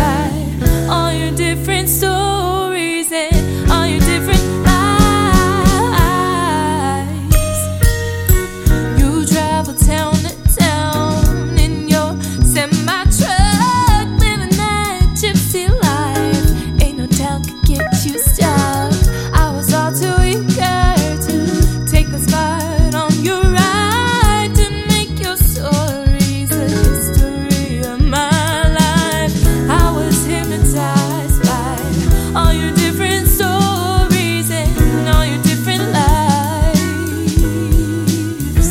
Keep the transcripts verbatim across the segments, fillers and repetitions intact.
by all your different stories and all your different lives. You travel town to town in your semi-truck, living that gypsy life. Ain't no town could get you stuck. I was all too eager to take the spot on your ride, to make your stories the history of my life. I was hypnotized by all your different stories and all your different lives.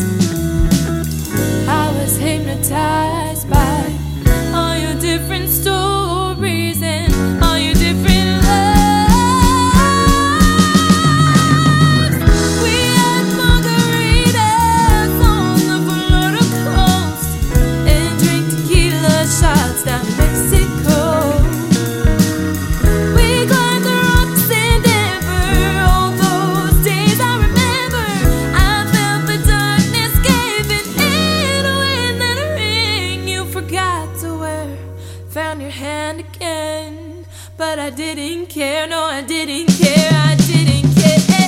I was hypnotized by all your different stories and all your different lives. We had margaritas on the Florida coast and drank tequila shots down Mexico. We climbed the rocks in Denver. All those days I remember. I felt the darkness giving it away. And then a ring you forgot to wear found your hand again, but I didn't care. No, I didn't care. I didn't care.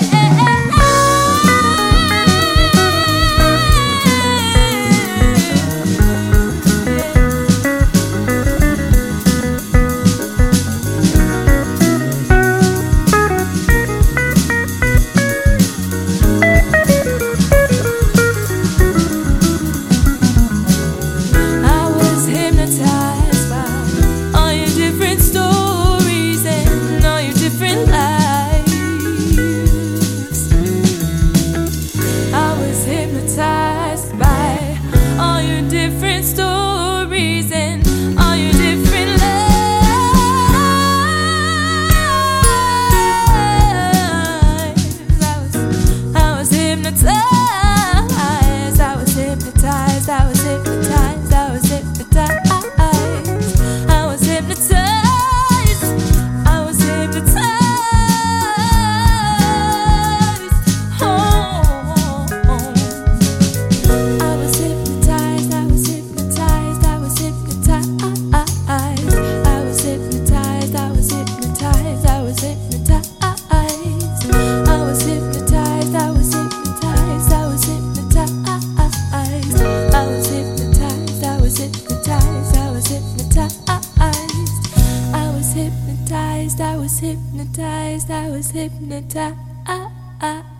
I was hypnotized by all your different stories and all your different lives. I was hypnotized by all your different stories and all your different lives. I was, I was hypnotized. I was hypnotized. I was hypnotized. I was hypnotized. I was hypnotized. I was hypnotized. Oh, I was hypnotized. I was hypnotized. I was hypnotized. I was hypnotized. I was hypnotized. I was hypnotized. I was hypnotized. I was hypnotized. I was hypnotized. I was hypnotized. I was hypnotized. I was hypnotized. I was hypnotized. I was hypnotized. I was hypnotized.